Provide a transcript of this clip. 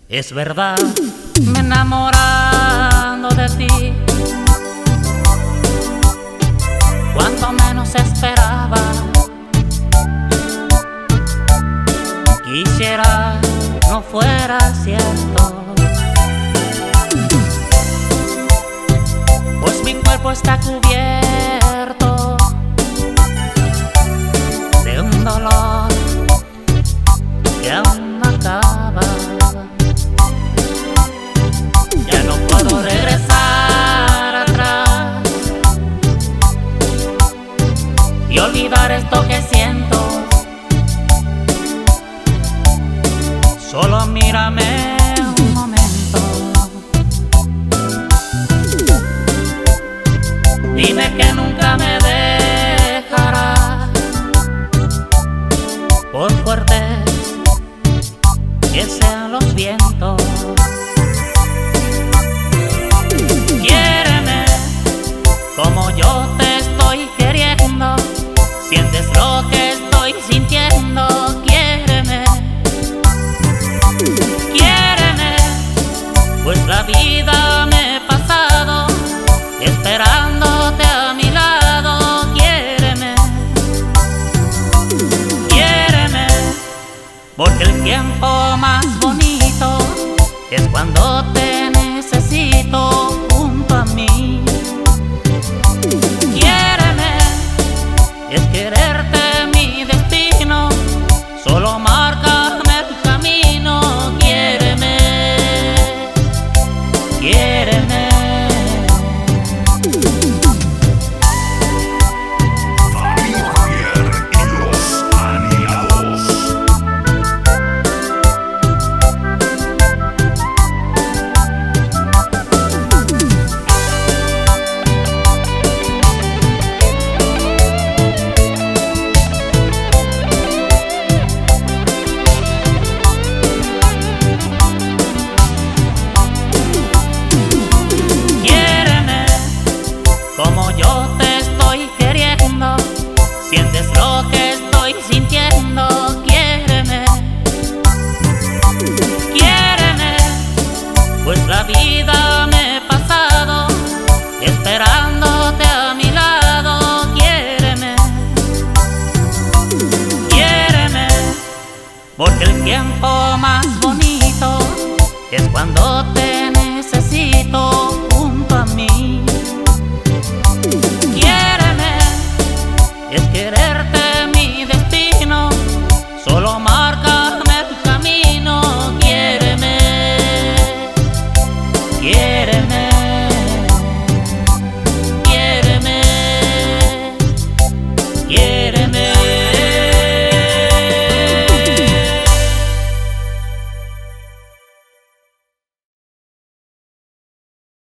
Es verdad, me he enamorado de ti cuando menos esperaba. Quisiera no fuera cierto, pues mi cuerpo está cubierto de un dolor que aún no acaba. Ya no puedo regresar atrás y olvidar esto que siento. Solo mírame un momento, dime que nunca me dejarás, por fuertes que sean los vientos. Quiéreme como yo te estoy queriendo, sientes lo que estoy sintiendo. Quiéreme, pues la vida me he pasado esperándote a mi lado. Quiéreme, quiéreme, porque el tiempo más bonito es cuando te necesito junto a mí. Quiéreme, es quererte mi destino, solo márcame el camino. Quiéreme, quiéreme. Fabio Javier y los Anilados. Como yo te estoy queriendo, sientes lo que estoy sintiendo. Quiéreme, quiéreme, pues la vida me he pasado esperándote a mi lado. Quiéreme, quiéreme, porque el tiempo más bonito es cuando te necesito.